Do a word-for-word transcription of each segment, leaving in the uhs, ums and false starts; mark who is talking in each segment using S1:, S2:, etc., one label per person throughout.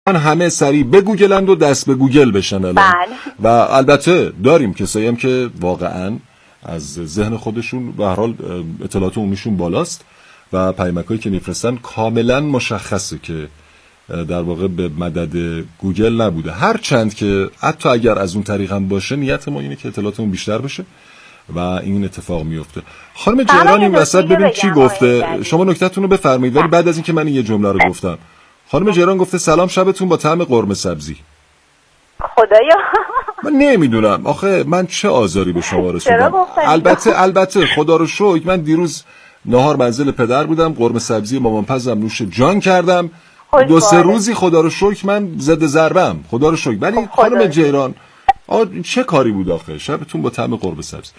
S1: همه سریع بگوگلند و دست به گوگل بشن الان.
S2: بله.
S1: و البته داریم کسایی هم که واقعا از ذهن خودشون به هر حال اطلاعات عمومیشون بالاست و پیامکایی که میفرستن کاملا مشخصه که در واقع به مدد گوگل نبوده، هر چند که حتی اگر از اون طریق هم باشه نیت ما اینه که اطلاعاتمون بیشتر بشه و این اتفاق میفته. خانم جیران این وسط ببین چی گفته، شما نکته‌تون رو بفرمایید ولی بعد از اینکه من یه جمله رو گفتم. خانم جیران گفته سلام شبتون با طعم قرمه سبزی.
S2: خدایا
S1: من نمیدونم آخه من چه آزاری به شما رسوندم. البته البته خدا رو شکر من دیروز نهار منزل پدر بودم، قرمه سبزی مامان پزم نوش جان کردم، دو سه روزی خدا رو شکر من زده ضربم، خدا رو شکر. ولی خانم جیران چه کاری بود آخه شبتون با طعم قرمه سبزی.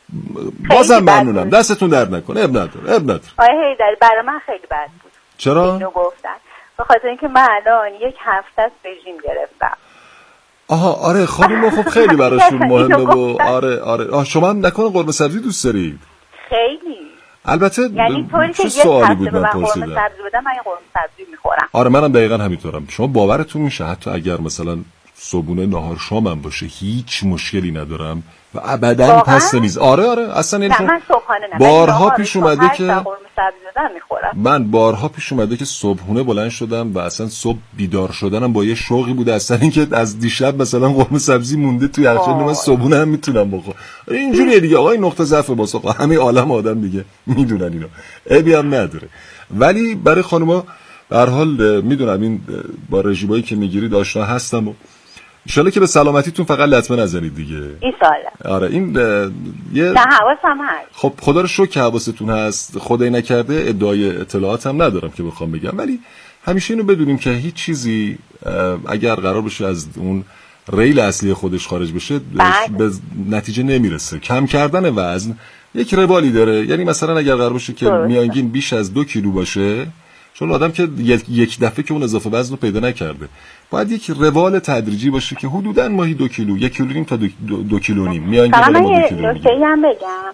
S1: بازم ممنونم، دستتون درد نکنه. اب نداره اب نداره.
S2: آره هیدری برای من خیلی بد بود.
S1: چرا؟
S2: اینو گفتن به خاطر اینکه من الان یک هفته است رژیم گرفتم.
S1: آها آره خانم خب خیلی براشون مهمه و آره آره آه شما هم نکنه قرمه سبزی دوست دارید؟
S2: خیلی.
S1: البته
S2: یعنی طوری که یک هفته به من قرمه سبزی بدم من قرمه سبزی میخورم.
S1: آره منم دقیقاً همینطورم. شما باورتون میشه حتی اگر مثلا صبحونه نهار شامم باشه هیچ مشکلی ندارم و ابداً پس نمیز. آره آره اصلا این
S2: من صبحانه نه
S1: بارها پیش اومده که
S2: قرمه سبزی دادم میخورم.
S1: من بارها پیش اومده که صبحونه بلند شدم و اصلا صبح بیدار شدنم با یه شوقی بوده اصلا اینکه از دیشب مثلا قرمه سبزی مونده توی یخچال من صبحونه هم میتونم بخورم. اینجوریه دیگه آقا، این نقطه ضعف واسه همه عالم آدم دیگه میدونن اینو، عیبی هم نداره. ولی برای خانوما به هر حال میدونم این با رژیمایی که میگیرید آشنا هستم و انشالله که به سلامتیتون فقط لطمه نزنید دیگه.
S2: ایشالله.
S1: آره این یه
S2: نه حواسم هست.
S1: خب خدا رو شکر که حواستون هست. خدای نکرده ادعای اطلاعات هم ندارم که بخوام بگم، ولی همیشه اینو بدونیم که هیچ چیزی اگر قرار بشه از اون ریل اصلی خودش خارج بشه به نتیجه نمیرسه. کم کردن وزن یک روالی داره، یعنی مثلا اگر قرار باشه که میانگین بیش از دو کیلو باشه، چون آدم که یک دفعه که اون اضافه وزن رو پیدا نکرده، باید یک روال تدریجی باشه که حدوداً ماهی دو کیلو، یک کیلو نیم تا دو, دو, دو کیلو نیم میانگین ما دو کیلو.
S2: نکته‌ای هم بگم،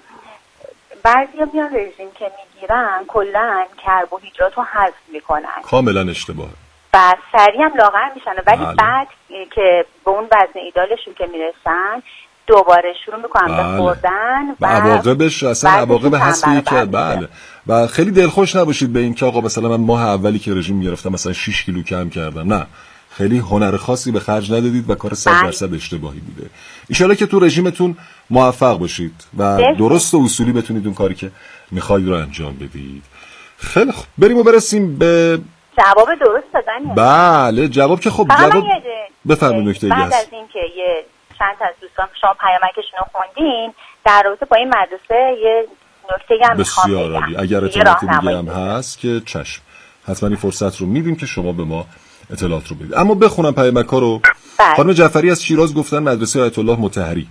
S2: بعضیا میان رژیم که میگیرن کلاً کربوهیدرات رو حذف میکنن.
S1: کاملاً اشتباهه.
S2: و سریع هم لاغر میشن ولی بله. بعد که به اون وزن ایدالشون که میرسن دوباره شروع میکنن به بله. خوردن و
S1: عواقبش اصلا عواقب حذفی که بله. و خیلی دلخوش نباشید به این که آقا مثلا من ماه اولی که رژیم گرفتم مثلا شش کیلو کم کردم. نه، خیلی هنر خاصی به خرج ندادید و کار صد درصد اشتباهی بوده. ان شاءالله که تو رژیمتون موفق باشید و درست و اصولی بتونید اون کاری که میخواید رو انجام بدید. خیلی خوب، بریم و برسیم به
S2: جواب درست دادن.
S1: بله جواب که خب جواب بفرمایید. نکته دیگه
S2: بعد از اینکه یه چند تا از دوستان شما پیامکشون رو خوندین در رابطه با این مدرسه یه نکته هم میخوام بگم.
S1: بسیار عالی. اگر اطلاعات دیگه هم هست که چشم، حتما این فرصت رو میدیم که شما به ما اطلاعات رو بدید. اما بخونم پیامک‌ها رو. خانم جعفری از شیراز گفتن مدرسه آیت الله مطهری.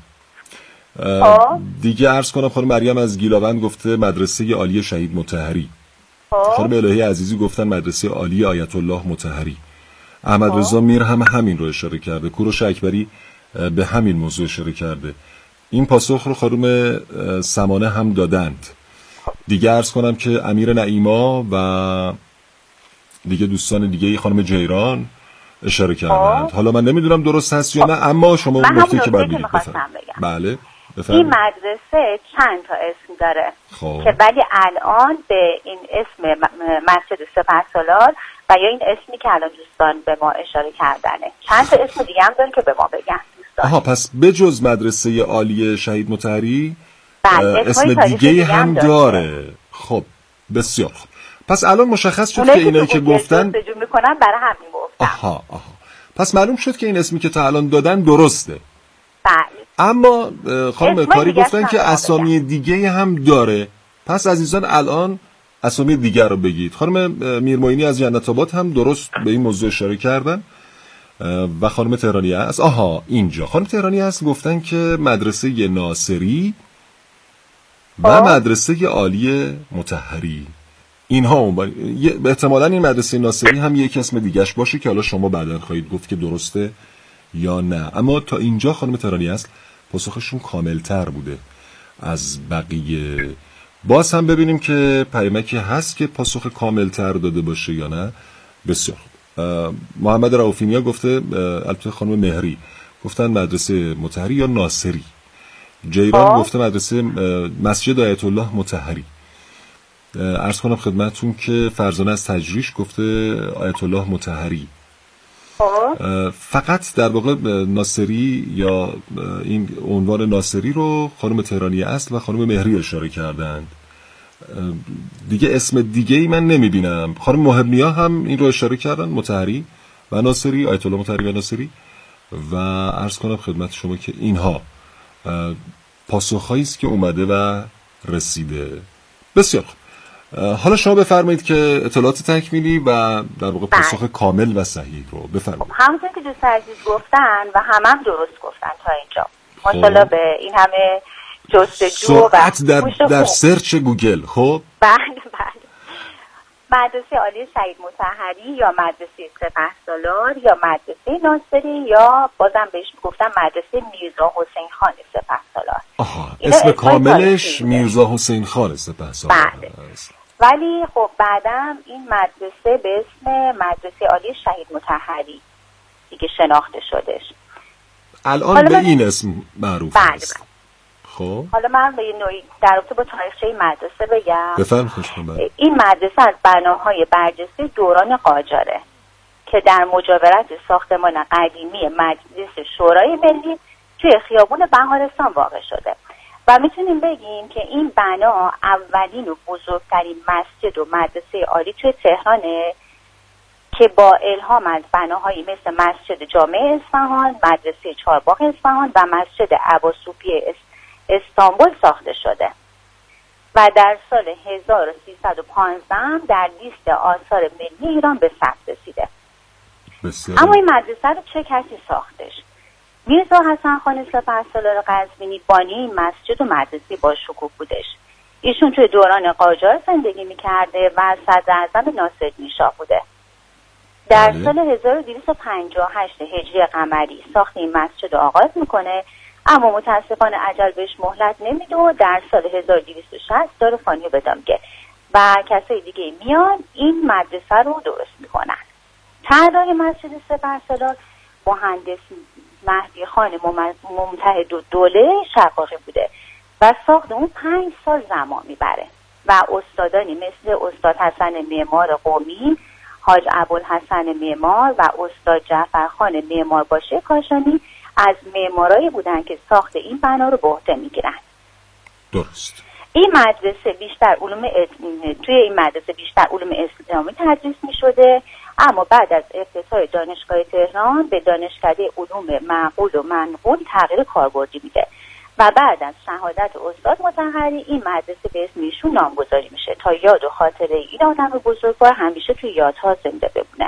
S1: دیگه عرض کنم خانم مریم از گیلاوند گفته مدرسه عالی شهید مطهری. خانم الهی عزیزی گفتن مدرسه عالی آیت الله مطهری. احمد رضا میر هم همین رو اشاره کرده. کوروش اکبری به همین موضوع اشاره کرده. این پاسخ رو خانم سمانه هم دادند. دیگه عرض کنم که امیر نعیما و دیگه دوستان دیگه خانم جیران اشاره کردند. حالا من نمیدونم درست هست یا نه، اما شما اون نکته که باید بگید بفرمایید. بله
S2: این مدرسه چند تا اسم داره خواه. که ولی الان به این اسم مسجد سپهسالار و یا این اسمی که الان دوستان به ما اشاره کردنه چند تا اسم دیگه هم داره که به ما بگن دوستان.
S1: آها، پس بجز مدرسه عالی شهید مطهری اسم دیگه هم داره, داره. خب بسیار خوب. پس الان مشخص شد که اینایی که گفتن
S2: جستجو میکنن برای همین گفتم.
S1: آها آها. پس معلوم شد که این اسمی که تا الان دادن درسته.
S2: بله.
S1: اما خانم کاری گفتن که اسامی دیگه هم داره. پس عزیزان الان اسامی دیگر رو بگید. خانم میرموینی از جنت آباد هم درست به این موضوع اشاره کردن و خانم تهرانی هست. آها اینجا خانم تهرانی هست گفتن که مدرسه ناصری و آه. مدرسه عالی مطهری اینها اون احتمالاً این مدرسه ناصری هم یک اسم دیگهش باشه که حالا شما بعداً خواهید گفت که درسته یا نه. اما تا اینجا خانم تهرانی هست پاسخشون کاملتر بوده از بقیه. باز هم ببینیم که پیامکی هست که پاسخ کاملتر داده باشه یا نه. بسیار محمد رؤوفینیا گفته، البته خانم مهری گفتن مدرسه مطهری یا ناصری. جیران آه. گفته مدرسه مسجد آیت الله مطهری. عرض کنم خدمتون که فرزانه از تجریش گفته آیت الله مطهری. فقط در واقع ناصری یا این عنوان ناصری رو خانم تهرانی اصل و خانم مهری اشاره کردند. دیگه اسم دیگه ای من نمیبینم. خانم محبنیا هم این رو اشاره کردن، مطهری و ناصری، آیت الله مطهری و ناصری. و عرض کنم خدمت شما که اینها پاسخهایی است که اومده و رسیده. بسیار خوب. حالا شما بفرمایید که اطلاعات تکمیلی و در واقع پاسخ کامل و صحیح رو بفرمایید.
S2: همونطور که دوست عزیز گفتن و همه هم درست گفتن تا اینجا. ماشاءالله به این همه جستجو و
S1: سرعت در در سرچ گوگل. خب
S2: بله بله. مدرسه عالی شهید مطهری یا مدرسه سپهسالار یا مدرسه ناصری یا بازم بهش گفتم مدرسه میرزا حسین خان سپهسالار.
S1: آها، اسم کاملش میرزا حسین خان سپهسالار.
S2: بله. ولی خب بعدم این مدرسه به اسم مدرسه عالی شهید مطهری دیگه شناخته شدش.
S1: الان به این اسم معروف است.
S2: بله.
S1: خب
S2: حالا من به نوعی در رابطه با تاریخچه این مدرسه بگم.
S1: بفرم خوشم.
S2: این مدرسه از بناهای برجسته دوران قاجاره که در مجاورت ساختمان قدیمی مجلس شورای ملی توی خیابون بهارستان واقع شده و میتونیم بگیم که این بنا اولین و بزرگترین مسجد و مدرسه عالی توی تهرانه که با الهام از بناهایی مثل مسجد جامع اصفهان، مدرسه چهارباغ اصفهان و مسجد اباصوفی استانبول ساخته شده و در سال هزار و سیصد و پانزده در لیست آثار ملی ایران به ثبت رسیده.
S1: بسیار.
S2: اما این مدرسه رو چه کسی ساختش؟ میرزا حسن خان سپهسالار قزوینی بانی این مسجد و مدرسه با شکوه بودش. ایشون توی دوران قاجار زندگی میکرده و صدراعظم ناصرالدین شاه بوده. در بله. سال هزار و دویست و پنجاه و هشت هجری قمری ساخت این مسجد رو آغاز میکنه، اما متاسفانه اجل بهش مهلت نمیده و در سال هزار و دویست و شصت داره فانی رو بدم که و کسای دیگه میان این مدرسه رو درست میکنن. طراح مسجد سپهسالار مهندس مهدی خان ممتحد الدوله شقاقی بوده و ساخت اون پنج سال زمان میبره و استادانی مثل استاد حسن معمار قمی، حاج ابوالحسن معمار و استاد جعفرخان معمار باشه کاشانی از معمارایی بودن که ساخت این بنا رو به عهده میگیرن.
S1: درست.
S2: این مدرسه بیشتر علوم اس... توی این مدرسه بیشتر علوم اسلامی تدریس میشده، اما بعد از افتتاح دانشگاه تهران به دانشکده علوم معقول و منقول تغییر کاربردی میده و بعد از شهادت استاد مطهری این مدرسه به اسم ایشون نامگذاری میشه تا یاد و خاطره این آدم بزرگوار همیشه توی یادها زنده بمونه.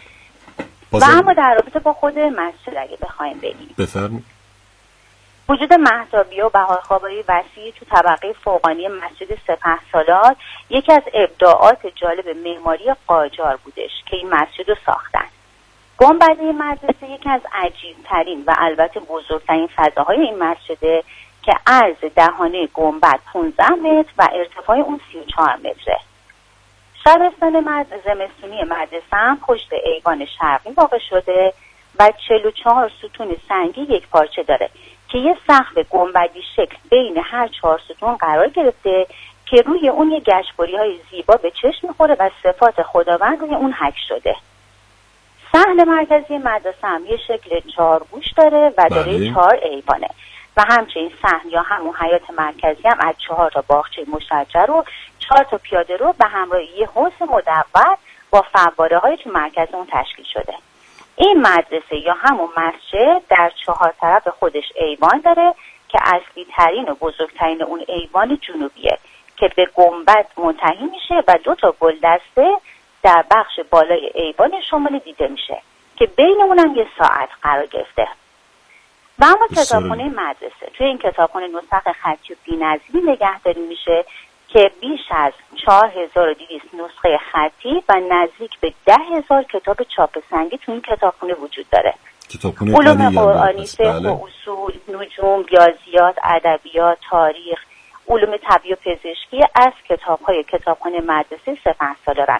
S2: و اما در رابطه با خود مسجد اگه بخوایم بگیم
S1: بفرمایید.
S2: وجود مهتابی و بهارخوابایی وسیع تو طبقه فوقانی مسجد سپهسالار یکی از ابداعات جالب معماری قاجار بودش که این مسجد رو ساختن. گنبد مدرسه یکی از عجیب‌ترین و البته بزرگترین فضاهای این مسجده که عرض دهانه گنبد پانزده متر و ارتفاع اون سی و چهار متره. شبستان مدرسه زمستونی مدرسه هم پشت ایوان شرقی واقع شده و چهل و چهار ستون سنگی یک پارچه داره که یه سقف گنبدی شکل بین هر چهار ستون قرار گرفته که روی اون یه گشتبری‌های زیبا به چشم می‌خوره و صفات خداوند روی اون حک شده. صحن مرکزی مدرسه هم یه شکل چهارگوش داره و داره چهار ایوانه و همچنین صحن یا همون حیاط مرکزی هم از چهار تا باغچه مشجر و چهار تا پیاده رو به همراه یه حوض مدور با فواره‌های تو مرکز اون تشکیل شده. این مدرسه یا همون مسجد در چهار طرف خودش ایوان داره که اصلی ترین و بزرگترین اون ایوان جنوبیه که به گنبد منتهی میشه و دو تا گلدسته در بخش بالای ایوان شمال دیده میشه که بین اونم یه ساعت قرار گرفته. و اما کتابخونه مدرسه توی این کتابخونه نسخ خطی و بی‌نظیری نگهداری میشه که بیش از چهار هزار و دویست نسخه خطی و نزدیک به ده هزار کتاب چاپ سنگی تو این کتابخونه وجود داره. علوم قرآنی، فقه و اصول، نجوم، ریاضیات، ادبیات، تاریخ، علوم طبیعی و پزشکی از کتاب‌های کتابخونه مدرسه سپهسالارن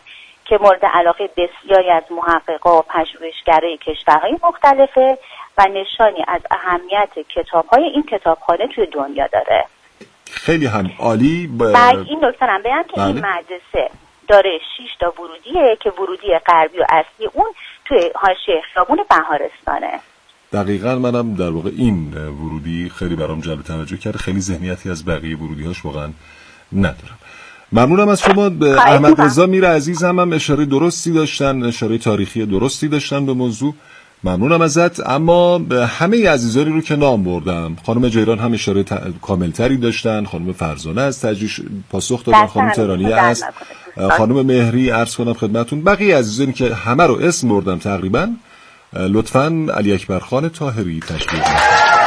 S2: که مورد علاقه بسیاری از محققا و پژوهشگرای کشورهای مختلفه و نشانی از اهمیت کتاب‌های این کتابخانه توی دنیا داره.
S1: خیلی هم عالی. ب...
S2: بعد این نکته هم بگم که این مدرسه داره شش تا ورودیه که ورودی غربی و اصلی اون توی حاشیه خیابون بهارستانه.
S1: دقیقاً منم در واقع این ورودی خیلی برام جلب توجه کرد. خیلی ذهنیتی از بقیه ورودی‌هاش واقعاً ندارم. ممنونم از شما. احمد رضا میر عزیز هم, هم اشاره درستی داشتن، اشاره تاریخی درستی داشتن به موضوع. ممنونم ازت. اما همه عزیزانی رو که نام بردم، خانم جیران هم اشاره ت... کاملتری داشتن، خانم فرزانه از تجریش پاسخ دادن، خانم تهرانی است، خانم مهری عرض کنم خدمتون، بقیه عزیزانی که همه رو اسم بردم تقریبا، لطفاً علی اکبر خان طاهری تشکیل بدید.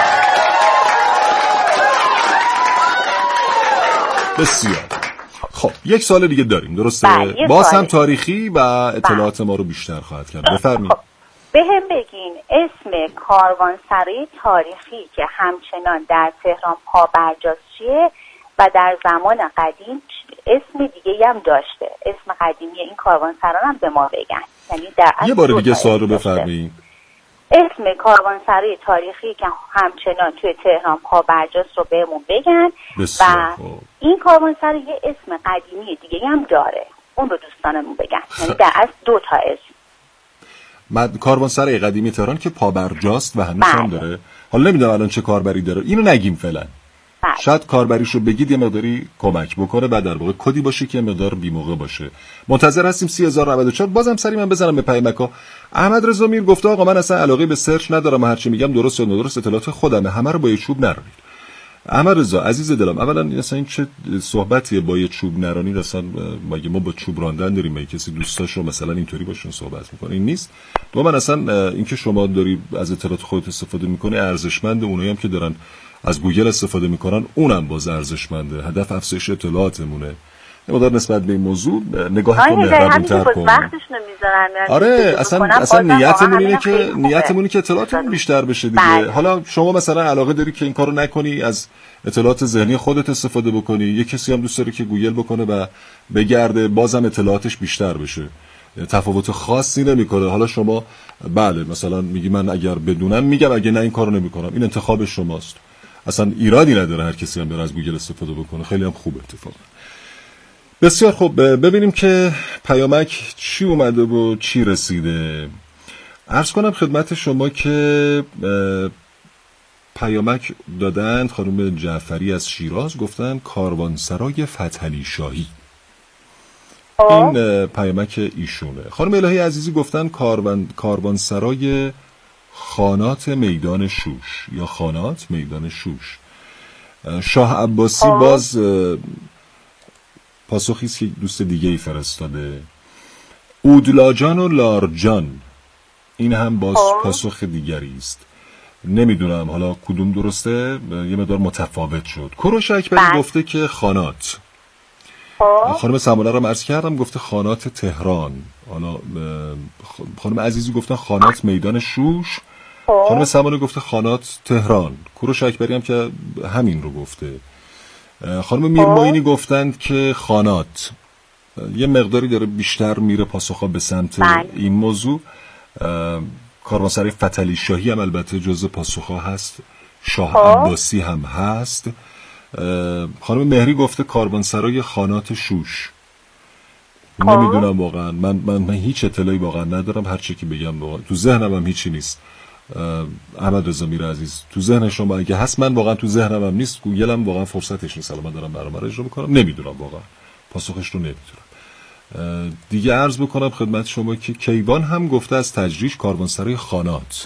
S1: بسیار خب. یک سال دیگه داریم درسته؟ باز هم تاریخی و اطلاعات ما رو بیشتر خواهد کرد. بفرمایید.
S2: خب. به هم بگین اسم کاروانسرای تاریخی که همچنان در تهران پابرجاست چیه و در زمان قدیم اسم دیگه هم داشته. اسم قدیمی این کاروانسرا هم به ما بگن. یعنی در
S1: یه بار دیگه سوال رو بفرمایید.
S2: اسم کاروانسرای تاریخی که همچنان توی تهران پابرجاست رو بهمون بگن و این کاروانسرا یه اسم قدیمی دیگه هم داره. اون رو دوستانمون بگن. یعنی در اصل دو تا اسم.
S1: مد کاروانسرای قدیمی تهران که پابرجاست و هنوز هم داره. حالا نمیدونم الان چه کاربری داره. اینو نگیم فعلا. بله. شاید کاربریشو بگید یه مقداری کمک بکنه و در واقع کدی باشه که مقدار بی‌موقع باشه. منتظر هستیم سی هزار و نود و چهار. بازم سری من بزنم به پیامک‌ها. احمد رضا میر گفته آقا من اصلا علاقه به سرچ ندارم و هر چی میگم درست یا نادرست اطلاعات خودمه. همه رو با یه چوب نرانید. احمد رضا عزیز دلم، اولا اصلا این چه صحبتیه با یه چوب نرانید؟ اصلا مگه ما با چوب راندن داریم؟ مگه کسی دوستاشو مثلا اینطوری باشون صحبت میکنه؟ این نیست. دو من اصلا اینکه شما داری از اطلاعات خودت استفاده میکنی ارزشمنده، اونایی هم که دارن از گوگل استفاده میکنن اونم باز ارزشمنده. هدف افزایش اطلاعاتمونه. مقدار نسبت به این موضوع نگاه کن، مهربون‌تر کن. آره اصلا اصلا نیتمون اینه که نیتمون که اطلاعاتمون بیشتر بشه دیگه. بله. حالا شما مثلا علاقه داری که این کارو نکنی، از اطلاعات ذهنی خودت استفاده بکنی، یه کسی هم دوست داره که گوگل بکنه و بگرده بازم اطلاعاتش بیشتر بشه. تفاوت خاصی نمیکنه. حالا شما بله مثلا میگی من اگر بدونم میگم، اگه نه این کارو نمیکنم. این انتخاب شماست. اصلا ایرادی نداره هر کسی هم بره از گوگل استفاده بکنه. خیلی هم خوب اتفاقا. بسیار خوب. ببینیم که پیامک چی اومده و چی رسیده. عرض کنم خدمت شما که پیامک دادند خانم جعفری از شیراز، گفتن کاروانسرای فتحعلی شاهی. این پیامک ایشونه. خانم الهی عزیزی گفتن کاروان کاروانسرای خانات میدان شوش یا خانات میدان شوش. شاه عباسی باز پاسخی است که دوست دیگه ای فرستاده. اودلاجان و لارجان، این هم باز پاسخ دیگری است. نمیدونم حالا کدوم درسته، یه مقدار متفاوت شد. کوروش اکبری گفته که خانات. خانم سمانه را عرض کردم گفته خانات تهران. حالا خانم عزیزی گفتن خانات میدان شوش، خانم سمانه گفته خانات تهران. کوروش اکبری هم که همین رو گفته. خانم میرموینی گفتند که خانات. یه مقداری داره بیشتر میره پاسخا به سمت بله. این موضوع. کاروانسرای فتحعلی شاهی هم البته جزء پاسخا هست. شاه عباسی هم هست. خانم مهری گفته کاروانسرای خانات شوش. نمیدونم واقعا، من من من هیچ اطلاعی واقعا ندارم. هر چی که بگم واقعا تو ذهنم هم هیچی نیست. احمد رضا میر عزیز تو ذهن شما اگه هست، من واقعا تو ذهنم هم نیست. گوگل هم واقعا فرصتش نیست. الان من دارم برنامه رو اجرا میکنم، نمیدونم واقعا پاسخش رو نمیدونم. دیگه عرض بکنم خدمت شما که کیوان هم گفته از تجریش کاروانسرای خانات.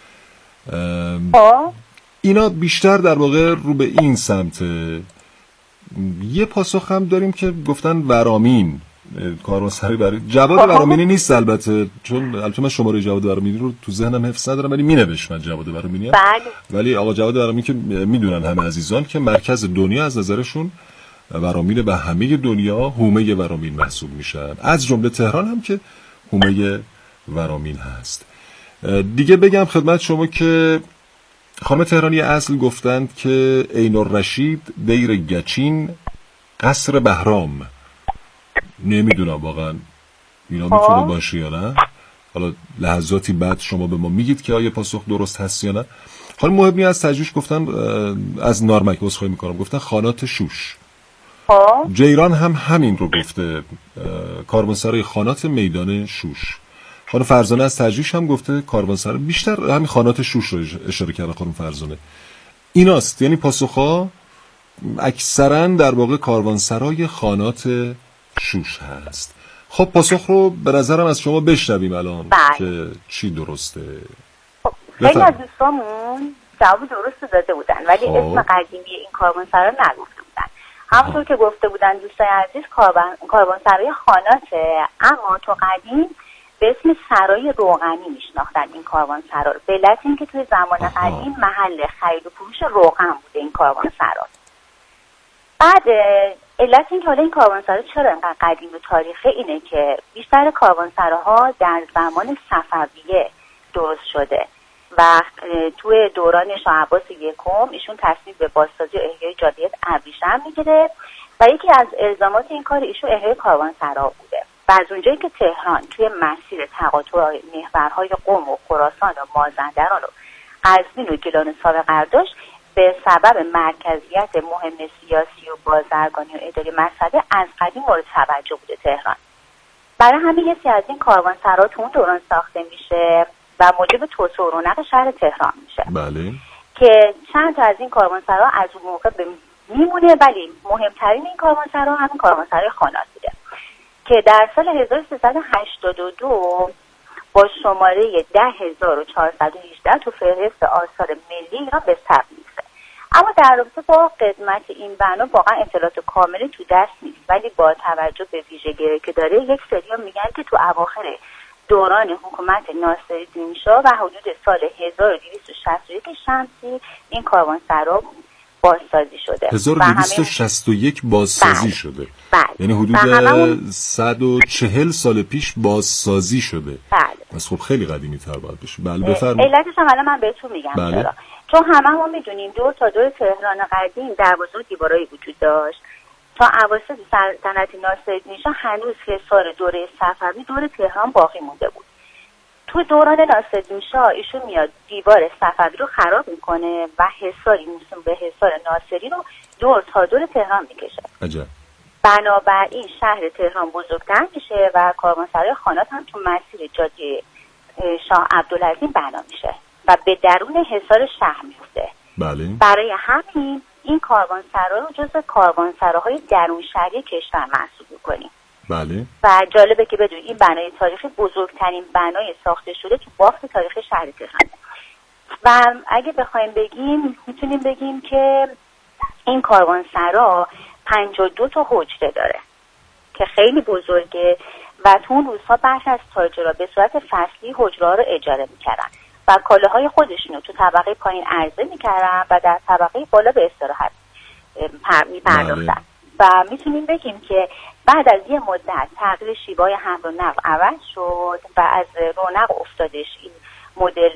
S1: اینا بیشتر در واقع رو به این سمت. یه پاسخ هم داریم که گفتن ورامین کاروانسرای برای جواد ورامینی نیست البته، چون البته من شماره جواد ورامینی رو تو ذهنم حفظ ندارم، ولی مینوشت من جواد ورامینی. بله. ولی آقا جواد ورامینی که میدونن همه عزیزان که مرکز دنیا از نظرشون ورامین و همه دنیا هومه ورامین محسوب میشن، از جمله تهران هم که هومه ورامین هست. دیگه بگم خدمت شما که خانم تهرانی اصل گفتند که عین الرشید، دیر گچین، قصر بهرام. نمیدونم واقعا اینا میتونه باشه یا نه؟ حالا لحظاتی بعد شما به ما میگید که آیا پاسخ درست هست یا نه. حالا مهمی از تجویش گفتن، از نارمک عذرخواهی میکنم، گفتن خانات شوش.
S2: خب
S1: جیران هم همین رو گفته، کاروانسرای خانات میدان شوش. خانم فرزانه از تجویش هم گفته کاروانسرای، بیشتر همین خانات شوش رو اشاره کرده خانم فرزانه. ایناست، یعنی پاسخها اکثرا در واقع کاروانسرای خانات شوش هست. خب پاسخ رو به نظرم از شما بشنویم الان بله. که چی درسته.
S2: خب خیلی از دوستامون جواب درست داده بودن ولی خب. اسم قدیمی این کاروانسرا نگفته بودن. همونطور که گفته بودن دوستای عزیز کاروانسرای خاناته، اما تو قدیم به اسم سرای روغنی میشناختن این کاروانسرا رو، به علت اینکه توی زمان قدیم محل خرید و فروش روغن بوده این کاروانسرا. بعد علت این که حالا این کاروانسرا چرا اینقدر قدیم و تاریخی اینه که بیشتر کاروانسراها در زمان صفویه درست شده و توی دوران شاه عباس یکم ایشون تصمیم به بازسازی و احیای جاده ابریشم میگیره و یکی از الزامات این کار ایشون احیای کاروانسرا بوده. و از اونجایی که تهران توی مسیر تقاطع محورهای قم و خراسان و مازندران و قزوین و گیلان و ساوه قرار داشت، به سبب مرکزیت مهم سیاسی و بازرگانی و اداره مسئله از قدیم مورد توجه بوده تهران. برای همین یکی از این کاروانسرا تو اون دوران ساخته میشه و موجب توسعه و رونق شهر تهران میشه.
S1: بله.
S2: که چند تا از این کاروانسرا از اون موقع میمونه، ولی مهمترین این کاروانسرا همین کاروانسرای خانات بوده که در سال هزار و سیصد و هشتاد و دو با شماره ده هزار و چهارصد و هجده تو فهرست آثار ملی ایران به ثبت میفته. اما در رابطه با قدمت این بنا واقعا اطلاعات کاملی تو دست نیست، ولی با توجه به ویژگی که داره یک سری میگن که تو اواخر دوران حکومت ناصرالدین شاه و حدود سال هزار و دویست و شصت و یک شمسی این کاروانسرا بازسازی شده.
S1: هزار و دویست و شصت و یک بازسازی بله. شده.
S2: بله.
S1: یعنی حدود صد و چهل سال پیش بازسازی شده.
S2: بله.
S1: پس خب خیلی قدیمی تر باید بشه. بله بفرمایید.
S2: علتش هم الان من بهتون میگم
S1: بله.
S2: چرا. چون همه ما میدونیم دور تا دور تهران قدیم دروازه و دیوارایی وجود داشت. تا اواسط سلطنت ناصرالدین شاه هنوز حصار دوره صفوی دور تهران باقی مونده بود. تو دوران ناصرالدین شاه ایشون میاد دیوار صفوی رو خراب میکنه و حصاری موسوم به حصار ناصری رو دور تا دور تهران میکشه.
S1: عجب.
S2: بنابراین شهر تهران بزرگتر میشه و کاروانسرای خانات هم تو مسیر جاده شاه عبدالعظیم بنا میشه و به درون حصار شهر میفته.
S1: بله.
S2: برای همین این کاروانسرا رو جزو کاروانسراهای درون شهری کشور محسوب میکنیم.
S1: بله.
S2: و جالبه که بدون این بنای تاریخی بزرگترین بنای ساخته شده تو بافت تاریخ شهر تهران. و اگه بخوایم بگیم میتونیم بگیم که این کاروانسرا پنجاه و دو تا حجره داره که خیلی بزرگه و تو اون روزها بخش از تاجرها به صورت فصلی حجره ها رو اجاره میکردن و کالاهای خودشونو تو طبقه پایین عرضه میکردن و در طبقه بالا به استراحت میپرداختن. و میتونیم بگیم که بعد از یه مدت تغییر شیوای حمل و نقل عوض شد و از رونق افتادش این مدل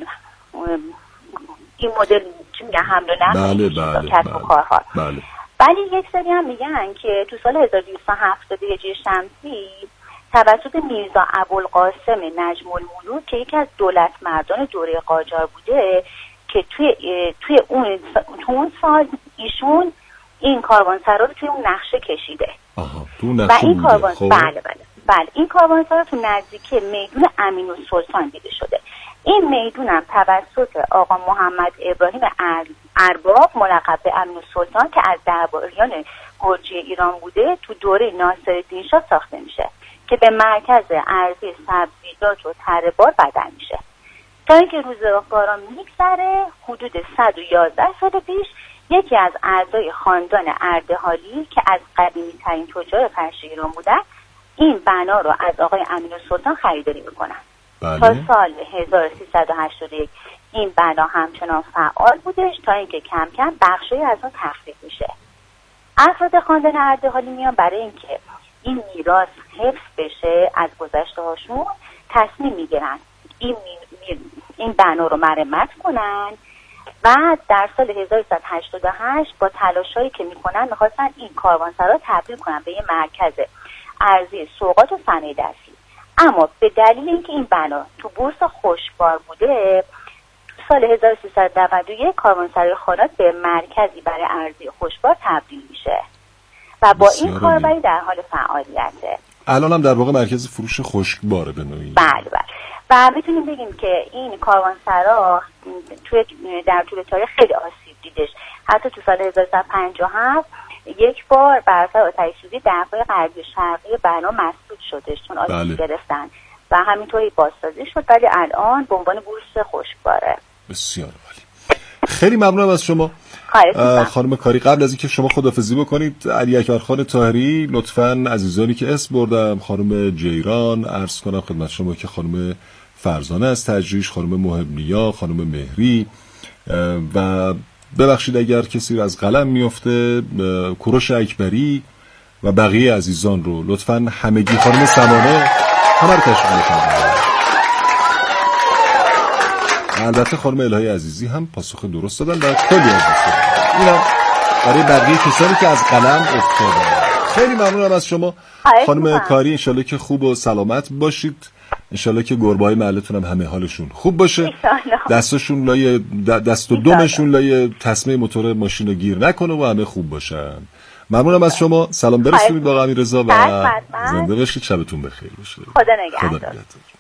S2: این مدل چی میگن حمل و نقل
S1: بله بله
S2: کسب و کارها.
S1: بله.
S2: ولی یک سری هم میگن که تو سال هزار و دویست و هفتاد هجری شمسی توسط میرزا ابوالقاسم نجم الملوک که یکی از دولت مردان دوره قاجار بوده که توی توی اون تو اون سال ایشون این کاروانسرا رو توی اون نقشه کشیده.
S1: آها، تو نقشه
S2: و این کاروان
S1: خب.
S2: بله بله بله این کاروانسرا تو نزدیکی میدون امین‌السلطان دیده شده. این میدون هم توسط آقا محمد ابراهیم ارباب ملقب به امین‌السلطان که از درباریان گرجی ایران بوده تو دوره ناصرالدین شاه ساخته میشه که به مرکز ارضی سبزیجات و تره‌بار بدل میشه. تا اینکه روزگاران میگذره حدود صد و یازده سال پیش یکی از اعضای خاندان اردهالی که از قدیمی ترین تجار فرش ایران بودن این بنا رو از آقای امین‌السلطان خریداری میکنن.
S1: بله.
S2: تا سال هزار و سیصد و هشتاد و یک این بنا همچنان فعال بودش تا اینکه کم کم بخشی از اون تخریب میشه. افراد خاندان اردهالی میان برای اینکه این میراث حفظ بشه از گذشته هاشون تصمیم میگیرن این این بنا رو مرمت کنن و در سال هزار و سیصد و هشتاد و هشت با تلاشایی که میکنن میخواستن این کاروانسرا تبدیل کنن به یه مرکز ارزی سوغات و صنایع دستی. اما به دلیل اینکه این بنا تو بورس خشکبار بوده، تو سال هزار و سیصد و نود و یک کاروانسرای خانات به مرکزی برای ارزی خشکبار تبدیل میشه و با این کاربری در حال فعالیته.
S1: الان هم در واقع مرکز فروش خشکباره به نوعی.
S2: بله بله. و میتونیم بگیم که این کاروانسرا توی در طول تاریخ خیلی آسیب دیدش. حتی تو سال هزار و سیصد و پنجاه و هفت یک بار بر اثر آتش سوزی دفاع غربی شرقی بنا مسدود شدش چون آسیب بله. گرفتن و همینطوری بازسازی شد، ولی الان به عنوان بورس خشکباره.
S1: بسیار عالی. خیلی ممنونم از شما خانم کاری. قبل از اینکه شما خداحافظی بکنید، علی اکبرخان طاهری، لطفاً عزیزانی که اسم بردم، خانم جیران، عرض کنم خدمت شما که خانم فرزانه از تجریش، خانم محبنیا، خانم مهری و ببخشید اگر کسی رو از قلم میفته، کوروش اکبری و بقیه عزیزان رو لطفاً همگی، خانم سمانه، همه رو تشکیل کنید. البته خانم الهی عزیزی هم پاسخ درست دادن و کلی از دوستان. اینا برای بقیه کسانی که از قلم افتادن. خیلی ممنونم از شما خانم کاری. انشالله که خوب و سلامت باشید. انشالله که گربه‌های محلتون هم همه حالشون خوب باشه. دستشون لای دست و دمشون لای تسمه موتور ماشین رو گیر نکنه و همه خوب باشن. ممنونم از شما. سلام برسونید با امیررضا و زنده باشید. شبتون بخیر باشه.
S2: خدا نگهدار.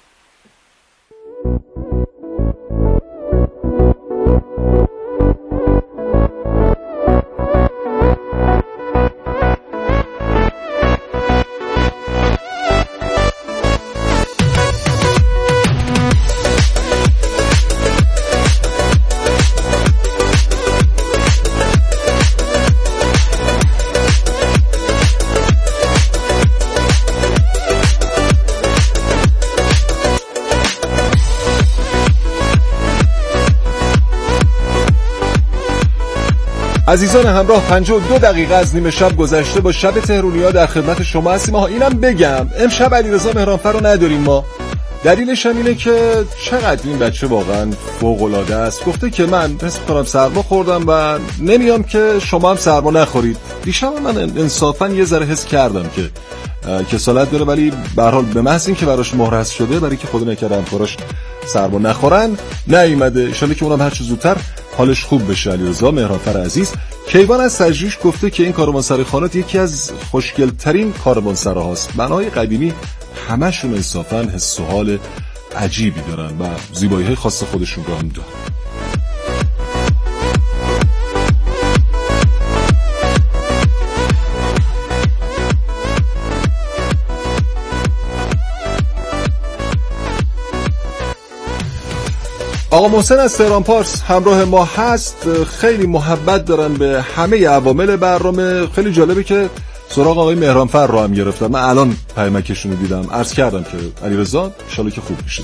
S1: عزیزان همراه، پنجاه و دو دقیقه از نیمه شب گذشته با شب تهرونیا در خدمت شما هستیم. ها اینم بگم امشب علیرضا مهرانفر رو نداریم ما. دلیلش هم اینه که چقدر این بچه واقعا فوق‌العاده است. گفته که من حس کنم سرما خوردم و نمیام که شما هم سرما نخورید. دیشب من انصافا یه ذره حس کردم که کسالت داره، ولی به هر حال به محض این که براش مهرس شده، برای که خدا نکرده همکاراش سرما نخورن، نیومده. ان شاءالله که اونم هر چه زودتر حالش خوب بشه. علیرضا مهرانفر عزیز. کیوان از سجریش گفته که این کاروانسرای خانات یکی از خوشگل‌ترین کاروانسراهاست. بناهای قدیمی همشون انصافاً حس و حال عجیبی دارن و زیبایی‌های خاص خودشون رو هم دارن. آقا محسن از تهران پارس همراه ما هست. خیلی محبت دارن به همه عوامل برنامه. خیلی جالبه که سراغ آقای مهرانفر رو هم گرفتم. من الان پیامکشون رو دیدم، عرض کردم که علیرضا ان شاءالله که خوب میشه.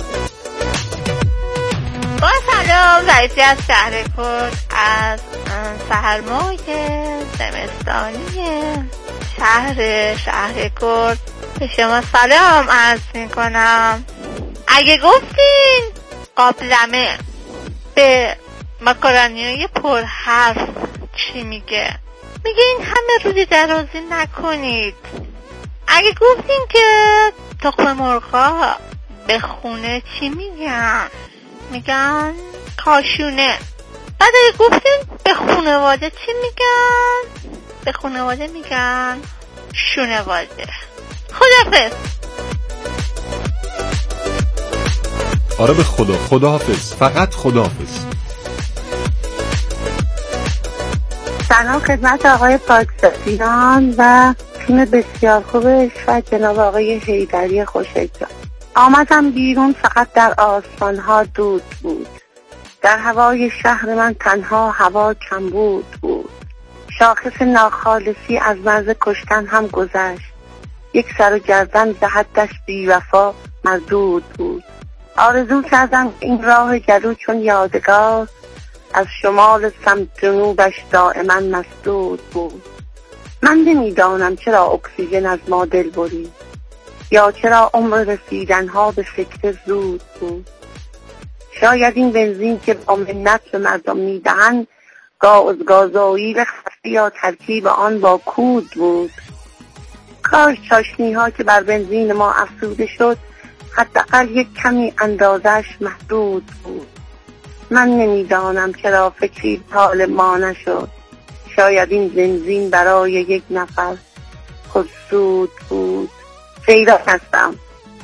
S3: با سلام، رئیسی از شهرکرد، از سحرماه زمستانی شهر شهرکرد به شما سلام عرض میکنم. اگه گفتین قابلمه به ماکارونیای پر حرف چی میگه؟ میگه این همه روزی درازی نکنید. اگه گفتین که تخم مرغا به خونه چی میگن؟ میگن کاشونه. بعد اگه گفتین به خانواده چی میگن؟ به خانواده میگن شونواده. خداحافظ.
S1: آره به خدا، خداحافظ، فقط خداحافظ.
S4: سلام خدمت آقای پاکستان و تیم بسیار خوبش و جناب آقای حیدری خوشگذار. آمدم بیرون فقط در آسمان ها دود بود. در هوای شهر من تنها هوا کمبود بود. شاخص ناخالصی از مرز کشتن هم گذشت. یک سر و گردن ز حدش بی وفا مردود بود. آرزو کردم این راه جلو چون یادگار از شمال سمت جنوبش دائما مسدود بود. من نمیدانم چرا اکسیژن از ما دل برید یا چرا عمر رسیدنها به فکر زود بود. شاید این بنزین که با منت به مردم میدهند گاز گازوئیل خفی یا ترکیب آن با کود بود. کاش چاشنی ها که بر بنزین ما افزوده شد حداقل یک کمی اندازش محدود بود. من نمیدانم چرا فکری حال ما نشد. شاید این بنزین برای یک نفر خودسود بود. سیدا هستم.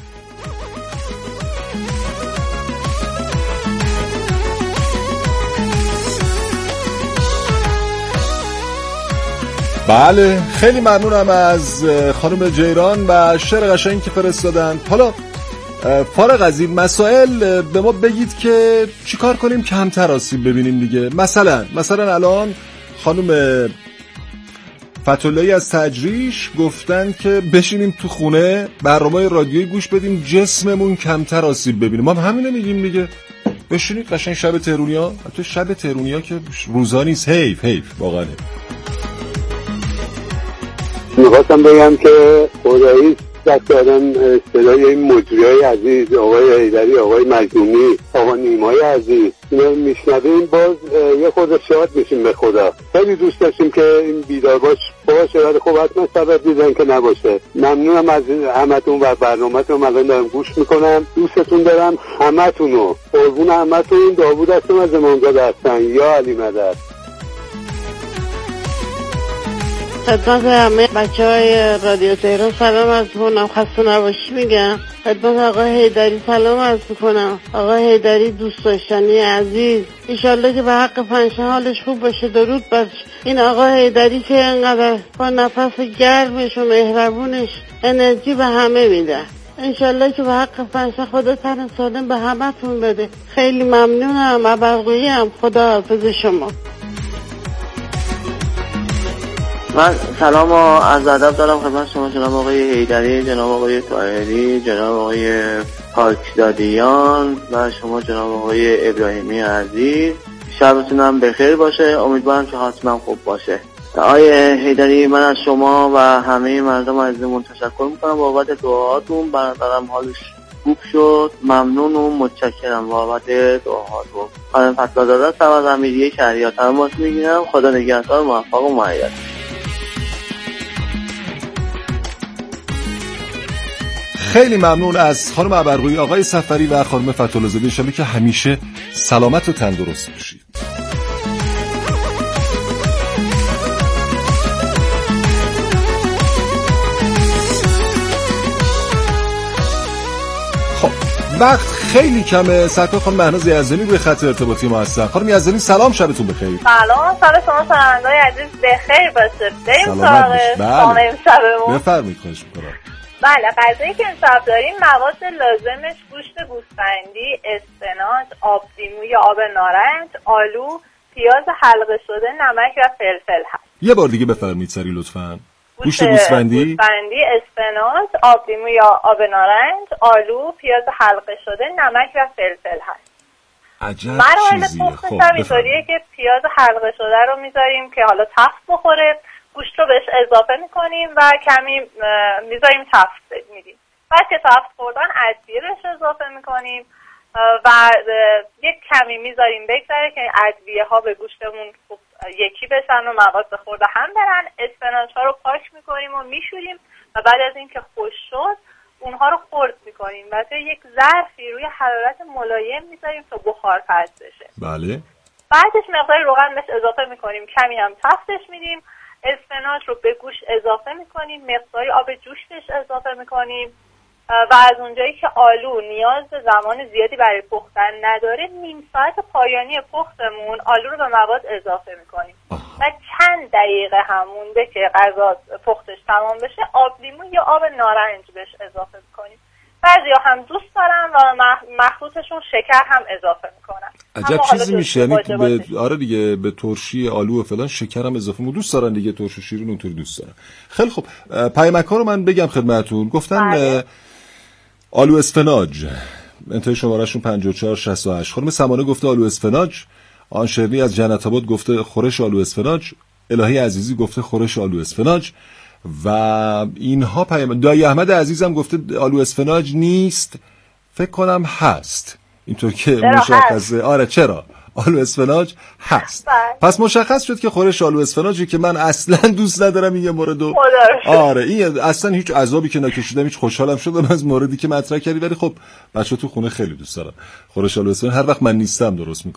S1: بله، خیلی ممنونم از خانم جیران و شعر قشنگی که فرستادن. حالا فارغ از این مسائل به ما بگید که چیکار کنیم کمتر آسیب ببینیم دیگه. مثلا مثلا الان خانم فتولایی از تجریش گفتن که بشینیم تو خونه برنامه رادیویی گوش بدیم جسممون کمتر آسیب ببینیم. ما هم همینو میگیم دیگه. بشینید قشنگ شب تهرونیا، تو شب تهرونیا که روزا نیست. حیف حیف واقعا.
S5: میخواستم بگم که خدایی دست دارن اصطلاحی این مجریای عزیز، آقای حیدری، آقای مجنونی، آقا نیمای عزیز، اینا میشنویم باز یه خود شاد میشیم به خدا. خیلی دوست داشتیم که این بیدار باش باشه، ولی خب حتما سبب دیدن که نباشه. ممنونم از همتون و برنامه‌تون. الان دارم گوش میکنم. دوستتون دارم همتونو. قربون همتون. داوود هستم از امامزاده هستن. یا علی مدد.
S6: خدمت همه بچه های رادیو تهران سلام عرض میکنم. خسته نباشی میگم. خدمت آقای حیدری سلام عرض میکنم. آقای حیدری دوست داشتنی عزیز، انشالله که به حق پنجشه حالش خوب باشه. درود بر این آقای حیدری که اینقدر با نفس گرمش و مهربونش انرژی به همه میده. انشالله که به حق پنجشه خدا تن سالم به همه تون بده. خیلی ممنونم. ابرقویی هم. خدا حافظ شما.
S7: من سلام و از ادب دارم خدمت شما جناب آقای حیدری، جناب آقای طاهری، جناب آقای پاکدادیان و شما جناب آقای ابراهیمی عزیز. شبتون هم بخیر باشه. امیدوارم که حتما خوب باشه. آقای حیدری، من از شما و همه مردم عزیزمون تشکر میکنم بابت دعاهاتون. برادرم حالش خوب شد. ممنون و متشکرم بابت دعاهاتون. خانم فتواداده هستم از امیریه شهریار تماس میگیرم. خدا نگهدار، موفق و مؤید.
S1: خیلی ممنون از خانم ابرقویی، آقای سفری و خانم فتوله‌زاده. ان شاءالله که همیشه سلامت و تندرست باشید. خب وقت خیلی کمه. سرکار خانم مهناز یزدانی روی خط ارتباطی ما هستن. خانم یزدانی سلام، شبتون بخیر.
S8: سلام، سال شما شنونده‌های عزیز بخیر باشه. بریم سراغ خانه امشبمون.
S1: بفرمایید. خواهش می‌کنم.
S8: بله، غذایی که امشب داریم مواد لازمش گوشت گوسفندی، اسفناج، آب لیمو یا آب نارنج، آلو، پیاز حلقه شده، نمک و فلفل هست.
S1: یه بار دیگه بفرمایید سری لطفاً. گوشت گوسفندی،
S8: گوسفندی، اسفناج، آب لیمو یا آب نارنج، آلو، پیاز حلقه شده، نمک و فلفل هست.
S1: عجب
S8: مراحل
S1: چیزیه.
S8: پختش هم اینطوریه که پیاز حلقه شده رو میذاریم که حالا تفت بخوره، گوشت رو بهش اضافه میکنیم و کمی میذاریم تفت میدیم. بعد که تفت خوردن ادویه بهش اضافه میکنیم و یک کمی میذاریم بگذره که ادویه ها به گوشتمون خوب یکی بشن و مواد خورده هم برن. اسفناج ها رو پاک میکنیم و میشوریم و بعد از اینکه خشک شد اونها رو خرد میکنیم و توی یک ظرفی روی حرارت ملایم میذاریم تا بخار پس بشه.
S1: بله.
S8: بعدش مقدار روغن بهش اضافه میکنیم، کمی هم تفتش میدیم. اسفناج رو به گوشت اضافه میکنیم، مقداری آب جوش بهش اضافه میکنیم و از اونجایی که آلو نیاز به زمان زیادی برای پختن نداره، نیم ساعت پایانی پختمون آلو رو به مواد اضافه میکنیم و چند دقیقه هم مونده که غذا پختش تمام بشه آب لیمو یا آب نارنج بهش اضافه میکنیم. بعضیا هم دوست دارن و مخلوطشون شکر هم اضافه میکنن.
S1: عجب چیزی میشه، یعنی به آره دیگه به ترشی آلو و فلان شکر هم اضافه مو دوست دارن دیگه، ترش و شیرین اونطوری دوست دارن. خیلی خوب، پیامک‌ها رو من بگم خدمتتون. گفتن بله. آلو اسفناج انتهای شمارهشون پنجاه و چهار شصت و هشت. خانم سمانه گفته آلو اسفناج، آن شرنی از جنت آباد گفته خورش آلو اسفناج، الهی عزیزی گفته خورش آلو اسفناج و اینها پیام. دایی احمد عزیزم گفته آلو اسفناج نیست، فکر کنم هست، اینطور که مشخصه. آره چرا آلو اسفناج هست. پس مشخص شد که خورش آلو اسفناجی که من اصلا دوست ندارم این یه موردو. آره این اصلا هیچ عذابی که نکشیدم، هیچ خوشحالم شدم از موردی که مطرح کردی، ولی خب بچه‌ها تو خونه خیلی دوست دارن خورش آلو اسفناج، هر وقت من نیستم درست میکنن.